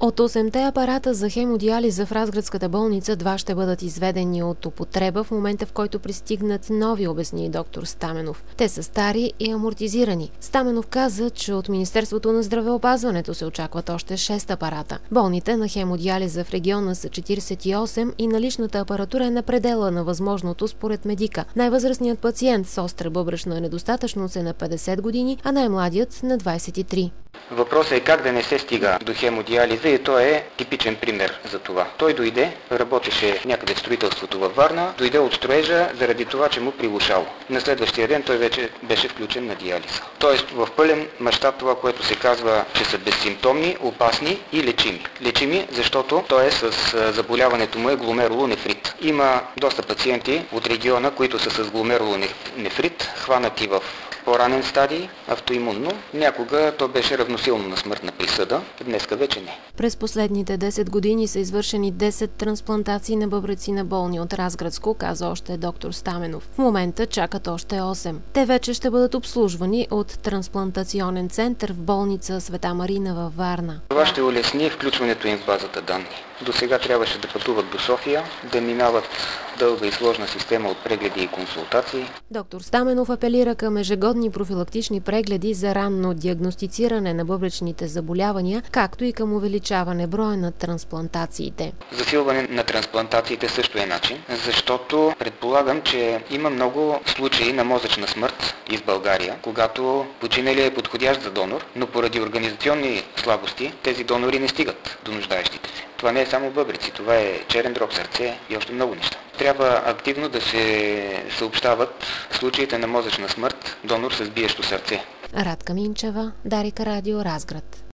От 8-те апарата за хемодиализа в Разградската болница 2 ще бъдат изведени от употреба в момента, в който пристигнат нови, обясни доктор Стаменов. Те са стари и амортизирани. Стаменов каза, че от Министерството на здравеопазването се очакват още 6 апарата. Болните на хемодиализа в региона са 48 и наличната апаратура е на предела на възможното според медика. Най-възрастният пациент с остра бъбречна недостатъчност е на 50 години, а най-младият на 23. Въпросът е как да не се стига до хемодиализа и той е типичен пример за това. Той дойде, работеше някъде в строителството във Варна, дойде от строежа заради това, че му прилушало. На следващия ден той вече беше включен на диализа. Тоест в пълен мащаб това, което се казва, че са безсимптомни, опасни и лечими. Лечими, защото той е с заболяването му е гломерулонефрит. Има доста пациенти от региона, които са с гломерулонефрит, хванати в по-ранен стадий, автоимунно. Някога то беше равносилно на смъртна присъда, днеска вече не. През последните 10 години са извършени 10 трансплантации на бъбреци на болни от Разградско, каза още доктор Стаменов. В момента чакат още 8. Те вече ще бъдат обслужвани от трансплантационен център в болница Света Марина във Варна. Това ще улесни включването им в базата данни. До сега трябваше да пътуват до София, да минават дълга и сложна система от прегледи и консултации. Доктор Стаменов апелира към ежегодни профилактични прегледи за ранно диагностициране на бъбречните заболявания, както и към увеличаване броя на трансплантациите. Засилване на трансплантациите също е начин, защото предполагам, че има много случаи на мозъчна смърт и в България, когато починалият е подходящ за донор, но поради организационни слабости тези донори не стигат до нуждаещите се. Това не е само бъбреци, това е черен дроб, сърце и още много неща. Трябва активно да се съобщават случаите на мозъчна смърт, донор с биещо сърце. Радка Минчева, Дарика Радио, Разград.